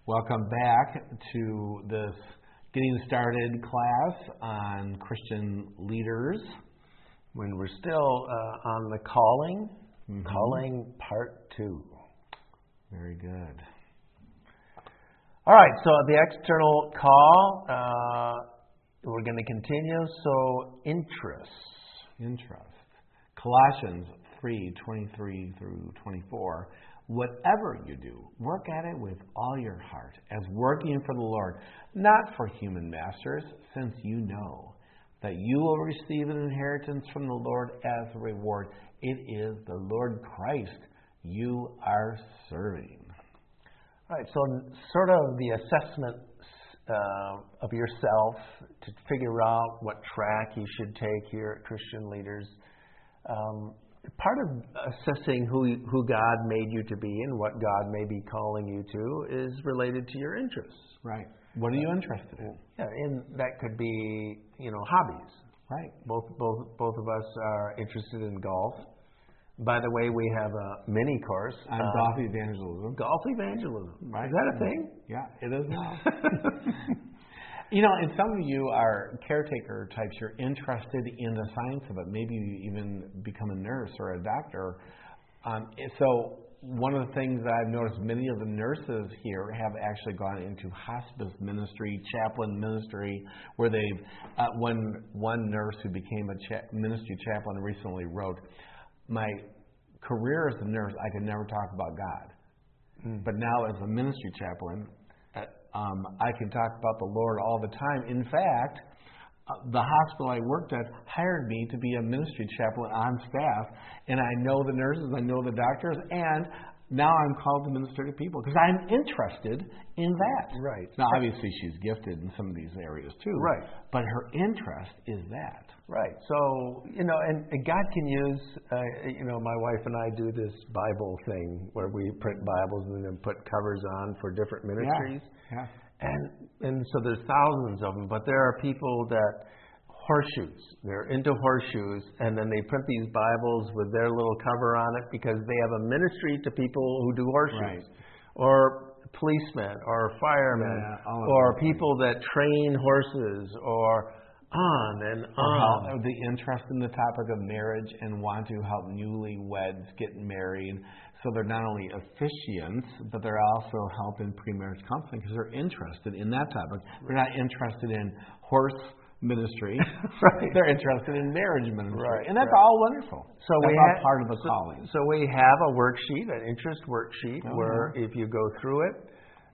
Welcome back to this Getting Started class on Christian leaders. When we're still on the calling part 2. Very good. All right, so the external call, we're going to continue. So interest. Colossians 3:23 through 24. Whatever you do, work at it with all your heart, as working for the Lord, not for human masters, since you know that you will receive an inheritance from the Lord as a reward. It is the Lord Christ you are serving. All right, so sort of the assessment of yourself to figure out what track you should take here at Christian Leaders. Part of assessing who God made you to be and what God may be calling you to is related to your interests. Right. What are you interested in? Yeah, and that could be, hobbies. Right. Both of us are interested in golf. By the way, we have a mini course on golf evangelism. Golf evangelism. Right. Is that a thing? Yeah, it is now. And some of you are caretaker types. You're interested in the science of it. Maybe you even become a nurse or a doctor. So one of the things that I've noticed, many of the nurses here have actually gone into hospice ministry, chaplain ministry, where they've, one nurse who became a ministry chaplain recently wrote, my career as a nurse, I could never talk about God. But now as a ministry chaplain, I can talk about the Lord all the time. In fact, the hospital I worked at hired me to be a ministry chaplain on staff, and I know the nurses, I know the doctors, and now I'm called to minister to people because I'm interested in that. Right. Now, obviously, she's gifted in some of these areas too. Right. But her interest is that. Right. So, and God can use, my wife and I do this Bible thing where we print Bibles and then put covers on for different ministries. Yeah. And so there's thousands of them, but there are people that horseshoes. They're into horseshoes, and then they print these Bibles with their little cover on it because they have a ministry to people who do horseshoes. Right. Or policemen, or firemen, or people that train horses, or on and on. Or the interest in the topic of marriage and want to help newlyweds get married. So they're not only officiants, but they're also helping pre-marriage counseling because they're interested in that topic. They're not interested in horse ministry. Right. They're interested in marriage ministry. Right. And that's all wonderful. So that's all part of the calling. So we have a worksheet, an interest worksheet, where if you go through it,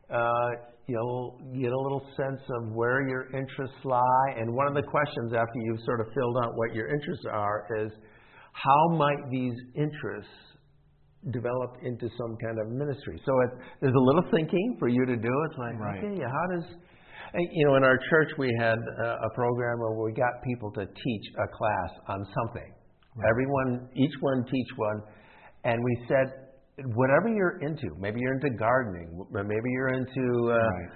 you'll get a little sense of where your interests lie. And one of the questions after you've sort of filled out what your interests are is, how might these interests develop into some kind of ministry? So there's a little thinking for you to do. It's like, okay, how does... in our church we had a program where we got people to teach a class on something. Right. Each one teach one. And we said, whatever you're into, maybe you're into gardening, maybe you're into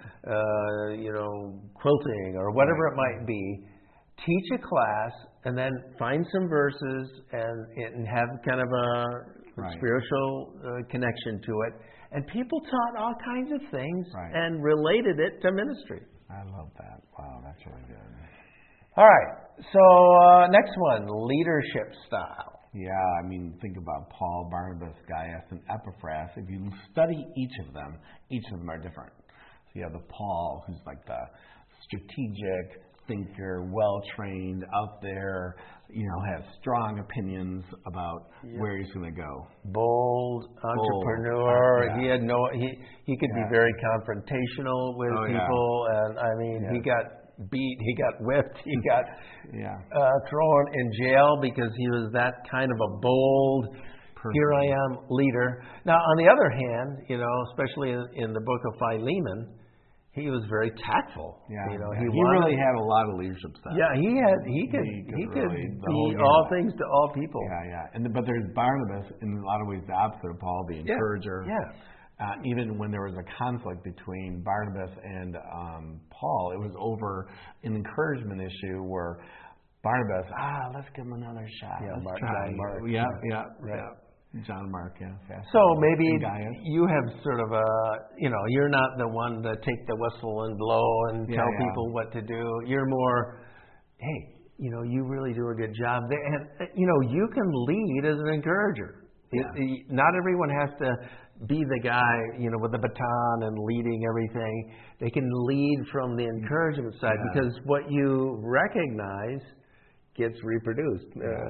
quilting or whatever it might be, teach a class and then find some verses and have kind of a spiritual connection to it. And people taught all kinds of things and related it to ministry. I love that. Wow, that's really good. All right, so next one, leadership style. Yeah, think about Paul, Barnabas, Gaius, and Epaphras. If you study each of them are different. So you have the Paul, who's like the strategic thinker, well-trained, out there, has strong opinions about where he's going to go. Bold entrepreneur. He could be very confrontational with people, and he got beat, he got whipped, he got thrown in jail because he was that kind of a bold, here I am leader. Now, on the other hand, especially in the book of Philemon, he was very tactful. Yeah, he really had a lot of leadership style. Yeah, he could be all things to all people. Yeah. But there's Barnabas, in a lot of ways the opposite of Paul, the encourager. Yeah. Even when there was a conflict between Barnabas and Paul, it was over an encouragement issue where Barnabas, let's give him another shot. Yeah, let's Mark. try. Mark. Yeah. John Mark, yeah. So maybe Gaius. you have sort of a, you're not the one to take the whistle and blow and tell people what to do. You're more, hey, you really do a good job. And, you can lead as an encourager. Yeah. Not everyone has to be the guy, with the baton and leading everything. They can lead from the encouragement side because what you recognize gets reproduced.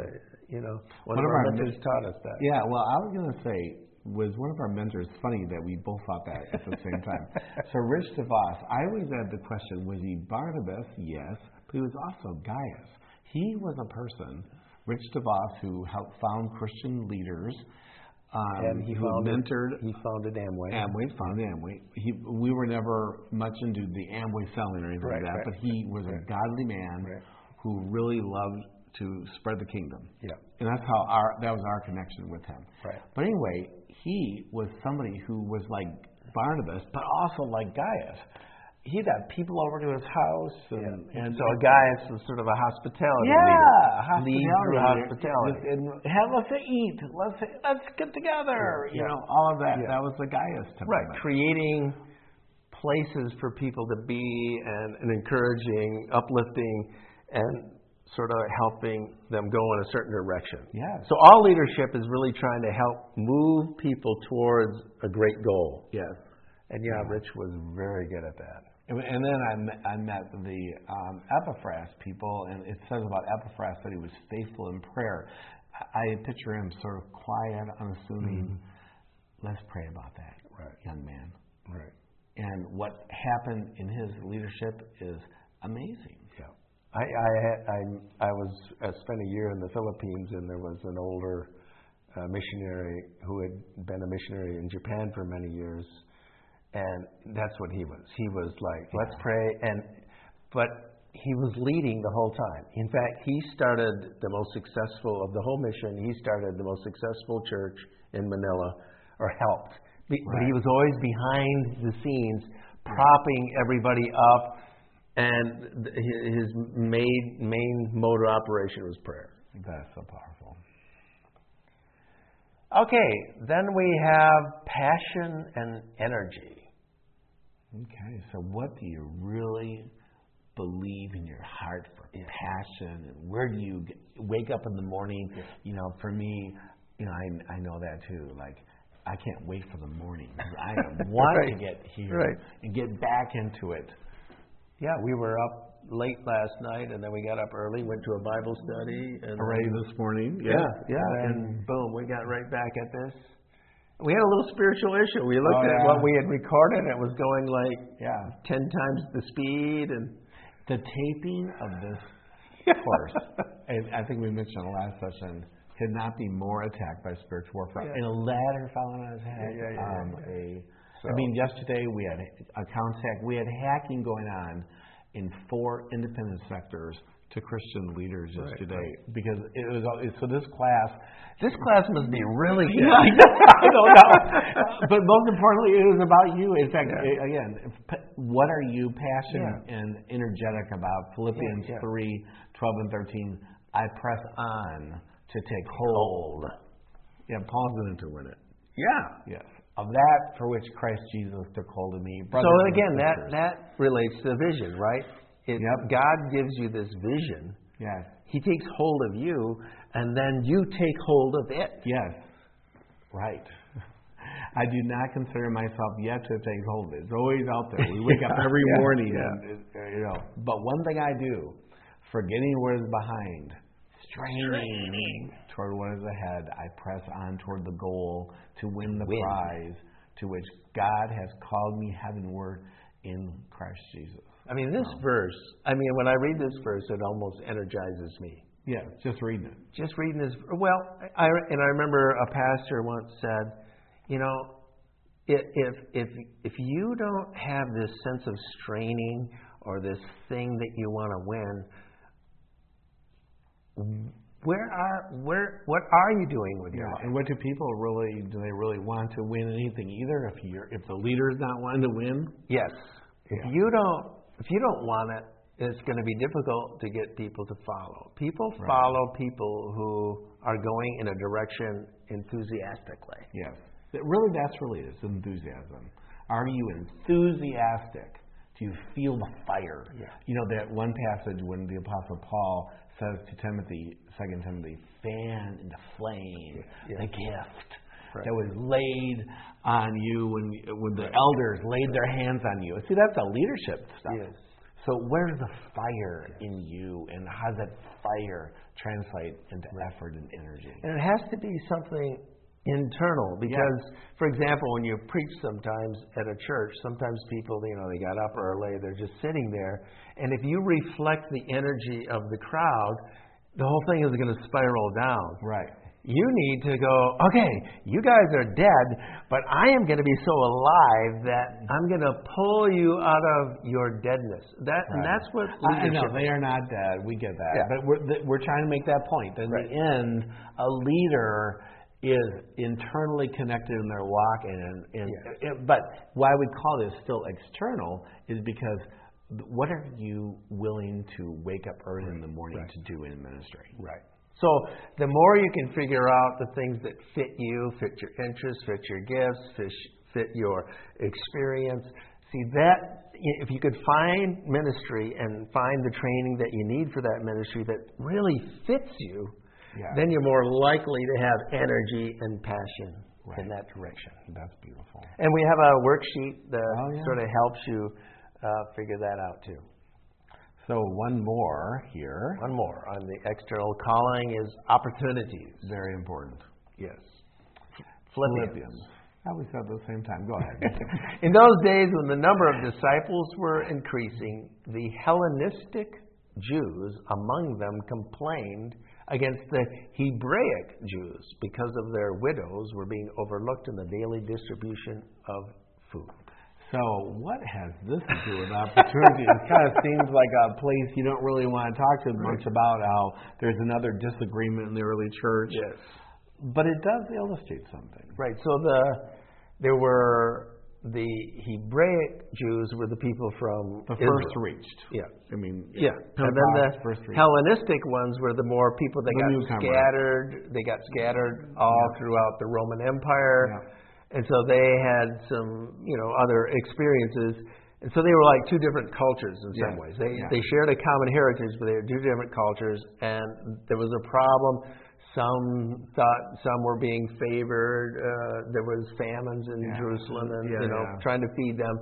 One of our mentors taught us that. Yeah, well, I was going to say, was one of our mentors, funny that we both thought that at the same time. So Rich DeVos, I always had the question, was he Barnabas? Yes, but he was also Gaius. He was a person, Rich DeVos, who helped found Christian leaders. And he founded Amway. Founded Amway. We were never much into the Amway selling or anything like that, but he was a godly man who really loved to spread the kingdom. Yeah. And that's how that was our connection with him. Right. But anyway, he was somebody who was like Barnabas, but also like Gaius. He'd have people over to his house, and so Gaius was sort of a hospitality leader. Lead through hospitality. Let's eat. Let's get together. All of that. Yeah. That was the Gaius temperament. Right. Creating places for people to be and encouraging, uplifting, and sort of helping them go in a certain direction. Yeah. So all leadership is really trying to help move people towards a great goal. Yes. And Rich was very good at that. And then I met the Epaphras people, and it says about Epaphras that he was faithful in prayer. I picture him sort of quiet, unassuming. Let's pray about that, young man. Right. And what happened in his leadership is amazing. Yeah. I spent a year in the Philippines, and there was an older missionary who had been a missionary in Japan for many years. And that's what he was. He was like, let's pray. But he was leading the whole time. In fact, he started the most successful of the whole mission. He started the most successful church in Manila, or helped. But he was always behind the scenes, propping everybody up. And his main mode of operation was prayer. That's so powerful. Okay, then we have passion and energy. Okay, so what do you really believe in your heart for passion, and where do you wake up in the morning? For me, I know that too. Like, I can't wait for the morning. I want to get here and get back into it. Yeah, we were up late last night, and then we got up early, went to a Bible study. And already this morning? Yeah. And boom, we got right back at this. We had a little spiritual issue. We looked at what we had recorded, and it was going like 10 times the speed. And the taping of this course, and I think we mentioned in the last session, could not be more attacked by spiritual warfare. And a ladder fell on his head. I mean, yesterday we had we had hacking going on in 4 independent sectors to Christian leaders yesterday, because it was so this class must be really good. I don't know, but most importantly, it was about you. In fact, again, what are you passionate and energetic about? Philippians 3:12 and 13. I press on to take hold. Yeah, Paul's going to win it. Yeah. Yes. Of that for which Christ Jesus took hold of me. So again, that relates to vision, right? God gives you this vision. Yes. He takes hold of you, and then you take hold of it. Yes. Right. I do not consider myself yet to take hold of it. It's always out there. We wake up every morning, and, but one thing I do, forgetting what is behind, straining toward what is ahead, I press on toward the goal to win the prize to which God has called me heavenward in Christ Jesus. I mean, this verse, when I read this verse, it almost energizes me. Yeah, just reading it. Just reading this. Well, I remember a pastor once said, if you don't have this sense of straining or this thing that you want to win, what are you doing with your life? And what do people do they really want to win anything either? If the leader's not wanting to win? Yes. If you don't want it, it's going to be difficult to get people to follow. People follow people who are going in a direction enthusiastically. Yes. That's really it. It's enthusiasm. Are you enthusiastic? Do you feel the fire? Yeah. You know, that one passage when the Apostle Paul says to Timothy, 2 Timothy, fan into flame the gift that was laid on you when the elders laid their hands on you. See, that's a leadership stuff. Yes. So where's the fire in you, and how does that fire translate into effort and energy? And it has to be something internal, because, for example, when you preach sometimes at a church, sometimes people, they got up early, they're just sitting there, and if you reflect the energy of the crowd, the whole thing is going to spiral down. Right. You need to go, okay, you guys are dead, but I am going to be so alive that I'm going to pull you out of your deadness. And that's what leadership I know, they are not dead. We get that. Yeah. But we're trying to make that point. That in the end, a leader is internally connected in their walk. But why we call this still external is because what are you willing to wake up early in the morning to do in ministry? Right. So the more you can figure out the things that fit you, fit your interests, fit your gifts, fit your experience, see that if you could find ministry and find the training that you need for that ministry that really fits you, then you're more likely to have energy and passion in that direction. That's beautiful. And we have a worksheet that sort of helps you figure that out too. So one more here. One more on the external calling is opportunities. Very important. Yes. Philippians. We said at the same time. Go ahead. In those days when the number of disciples were increasing, the Hellenistic Jews among them complained against the Hebraic Jews because of their widows were being overlooked in the daily distribution of food. So what has this to do with opportunity? It kind of seems like a place you don't really want to talk to much about, how there's another disagreement in the early church. Yes. But it does illustrate something. Right. So there were the Hebraic Jews were the people from the Israel. first reached. Yeah. And then the Hellenistic ones were the more people that got scattered. They got scattered all throughout the Roman Empire. Yeah. And so they had some, other experiences. And so they were like two different cultures in some ways. They shared a common heritage, but they were two different cultures. And there was a problem. Some thought some were being favored. There was famines in Jerusalem and, trying to feed them.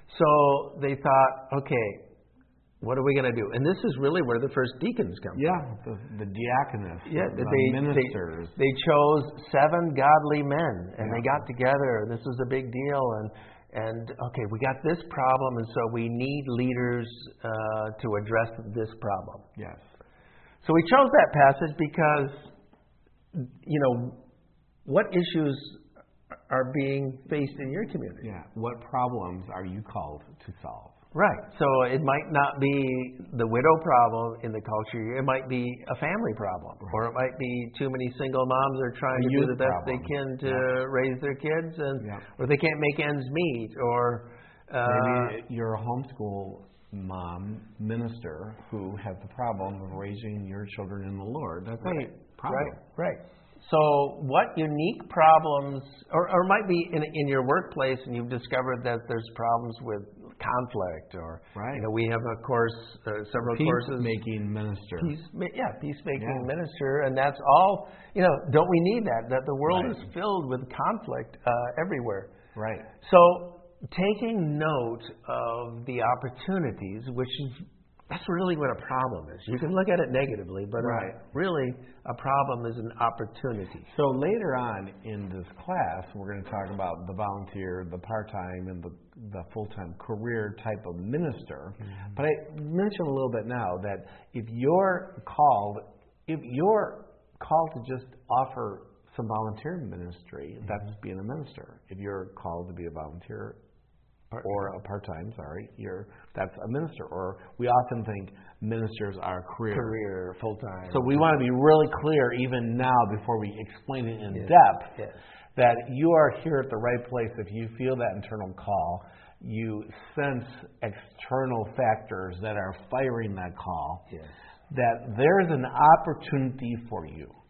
So they thought, okay, what are we going to do? And this is really where the first deacons come from. The diaconus, ministers. They chose 7 godly men, and they got together, and this was a big deal. And okay, we got this problem, and so we need leaders to address this problem. Yes. So we chose that passage because, what issues are being faced in your community? Yeah. What problems are you called to solve? Right. So it might not be the widow problem in the culture. It might be a family problem. Or it might be too many single moms are trying to do the best they can to raise their kids, or they can't make ends meet. Or maybe you're a homeschool mom minister who has the problem of raising your children in the Lord. That's a problem. Right. So what unique problems, or it might be in your workplace and you've discovered that there's problems with conflict, or we have a course, several courses. Peacemaking minister. Peacemaking minister, and that's all. Don't we need that? That the world is filled with conflict everywhere. Right. So taking note of the opportunities, that's really what a problem is. You can look at it negatively, but really a problem is an opportunity. So later on in this class, we're going to talk about the volunteer, the part-time, and the full-time career type of minister. Mm-hmm. But I mentioned a little bit now that if you're called to just offer some volunteer ministry, that's being a minister. If you're called to be a volunteer, or a part-time, that's a minister. Or we often think ministers are career full-time. So we want to be really clear even now before we explain it in depth that you are here at the right place if you feel that internal call. You sense external factors that are firing that call. Yes. That there's an opportunity for you.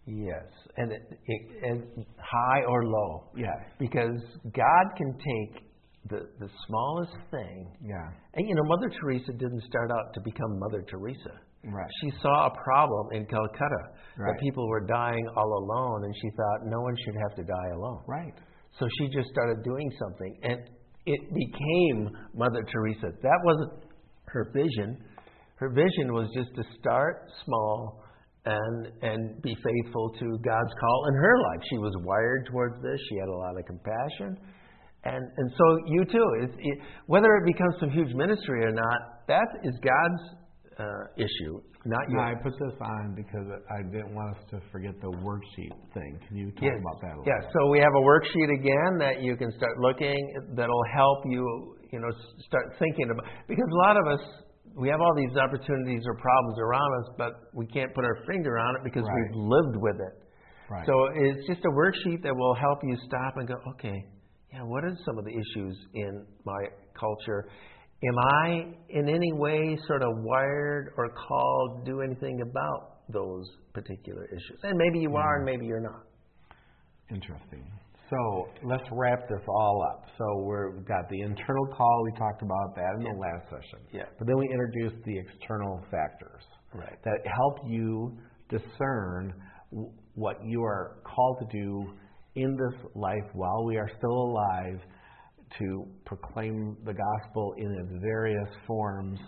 Yes, and and high or low. Yes. Because God can take the smallest thing. Yeah. And Mother Teresa didn't start out to become Mother Teresa. Right. She saw a problem in Calcutta Right. that people were dying all alone, and she thought no one should have to die alone. Right. So she just started doing something, and it became Mother Teresa. That wasn't her vision. Her vision was just to start small and be faithful to God's call in her life. She was wired towards this. She had a lot of compassion. And so you too, whether it becomes some huge ministry or not, that is God's issue, not yours. I put this on because I didn't want us to forget the worksheet thing. Can you talk about that a little Yes, bit? so we have a worksheet again that you can start looking, that'll help you, start thinking about, because a lot of us, we have all these opportunities or problems around us, but we can't put our finger on it because Right. we've lived with it. Right. So it's just a worksheet that will help you stop and go, okay, what are some of the issues in my culture? Am I in any way sort of wired or called to do anything about those particular issues? And maybe you are and maybe you're not. Interesting. So let's wrap this all up. So we've got the internal call. We talked about that in the last session. Yeah. But then we introduced the external factors Right. that help you discern what you are called to do in this life while we are still alive, to proclaim the gospel in its various forms.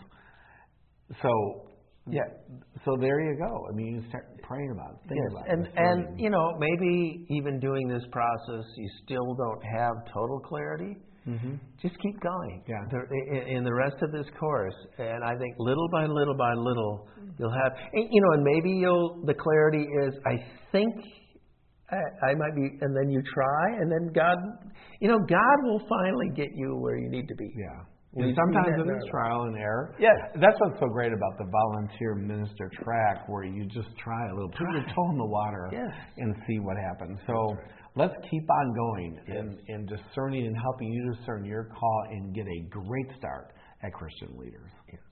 So there you go. I mean, you start praying about it, thinking about it. And maybe even doing this process, you still don't have total clarity. Mm-hmm. Just keep going. Yeah. In the rest of this course, and I think little by little by little, you'll have, and maybe the clarity is, I think I might be, and then you try, and then God will finally get you where you need to be. Yeah. And sometimes it is trial and error. Yes. That's what's so great about the volunteer minister track, where you just try a little, put your toe in the water and see what happens. So let's keep on going and discerning and helping you discern your call and get a great start at Christian Leaders. Yeah.